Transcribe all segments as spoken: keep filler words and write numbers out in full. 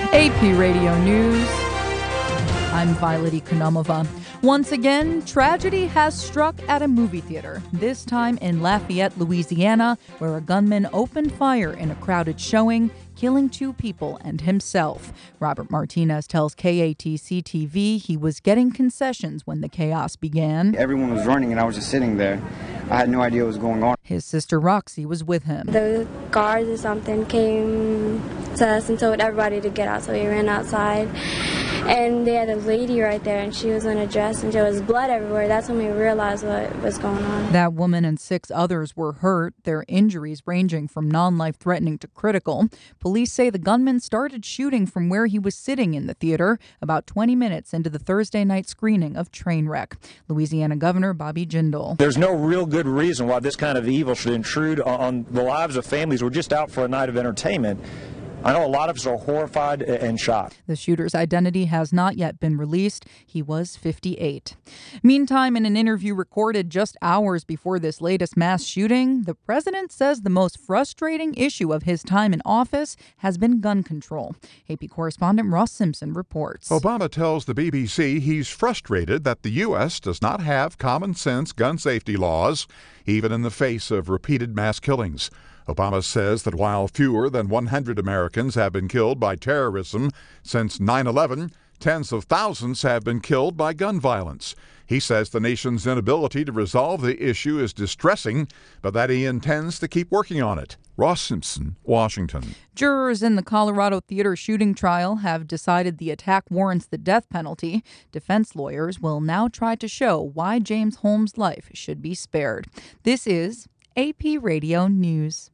A P Radio News. I'm Violet Economova. Once again, tragedy has struck at a movie theater, this time in Lafayette, Louisiana, where a gunman opened fire in a crowded showing, killing two people and himself. Robert Martinez tells K A T C T V he was getting concessions when the chaos began. Everyone was running and I was just sitting there. I had no idea what was going on. His sister Roxy was with him. The guards or something came to us and told everybody to get out, so we ran outside. And they had a lady right there, and she was in a dress, and there was blood everywhere. That's when we realized what was going on. That woman and six others were hurt, their injuries ranging from non-life-threatening to critical. Police say the gunman started shooting from where he was sitting in the theater about twenty minutes into the Thursday night screening of Trainwreck. Louisiana Governor Bobby Jindal. There's no real good reason why this kind of evil should intrude on the lives of families who are just out for a night of entertainment. I know a lot of us are horrified and shocked. The shooter's identity has not yet been released. He was fifty-eight. Meantime, in an interview recorded just hours before this latest mass shooting, the president says the most frustrating issue of his time in office has been gun control. A P correspondent Ross Simpson reports. Obama tells the B B C he's frustrated that the U S does not have common sense gun safety laws, even in the face of repeated mass killings. Obama says that while fewer than one hundred Americans have been killed by terrorism since nine eleven, tens of thousands have been killed by gun violence. He says the nation's inability to resolve the issue is distressing, but that he intends to keep working on it. Ross Simpson, Washington. Jurors in the Colorado theater shooting trial have decided the attack warrants the death penalty. Defense lawyers will now try to show why James Holmes' life should be spared. This is A P Radio News.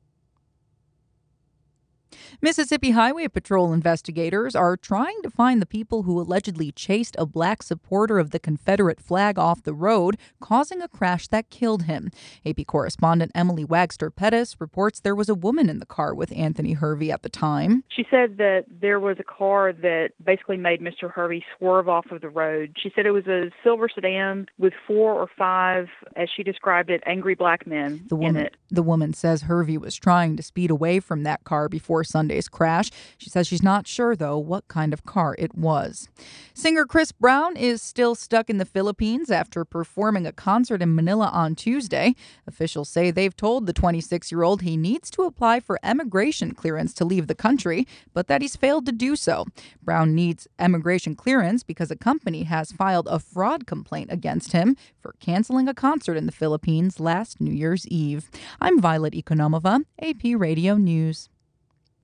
Mississippi Highway Patrol investigators are trying to find the people who allegedly chased a black supporter of the Confederate flag off the road, causing a crash that killed him. A P correspondent Emily Wagster Pettis reports there was a woman in the car with Anthony Hervey at the time. She said that there was a car that basically made Mister Hervey swerve off of the road. She said it was a silver sedan with four or five, as she described it, angry black men the woman, in it. The woman says Hervey was trying to speed away from that car before Sunday's crash. She says she's not sure, though, what kind of car it was. Singer Chris Brown is still stuck in the Philippines after performing a concert in Manila on Tuesday. Officials say they've told the twenty-six-year-old he needs to apply for immigration clearance to leave the country, but that he's failed to do so. Brown needs immigration clearance because a company has filed a fraud complaint against him for canceling a concert in the Philippines last New Year's Eve. I'm Violet Economova, A P Radio News.